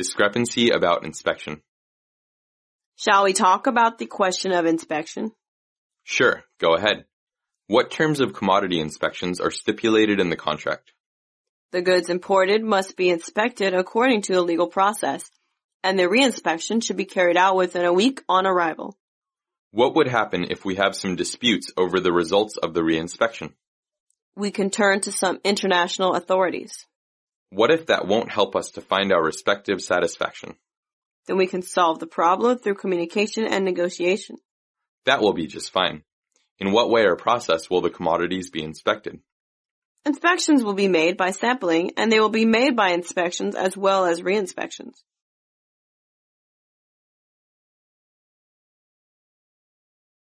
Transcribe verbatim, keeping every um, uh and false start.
Discrepancy about inspection. Shall we talk about the question of inspection? Sure, go ahead. What terms of commodity inspections are stipulated in the contract? The goods imported must be inspected according to the legal process, and the reinspection should be carried out within a week on arrival. What would happen if we have some disputes over the results of the reinspection? We can turn to some international authorities. What if that won't help us to find our respective satisfaction? Then we can solve the problem through communication and negotiation. That will be just fine. In what way or process will the commodities be inspected? Inspections will be made by sampling, and they will be made by inspections as well as reinspections.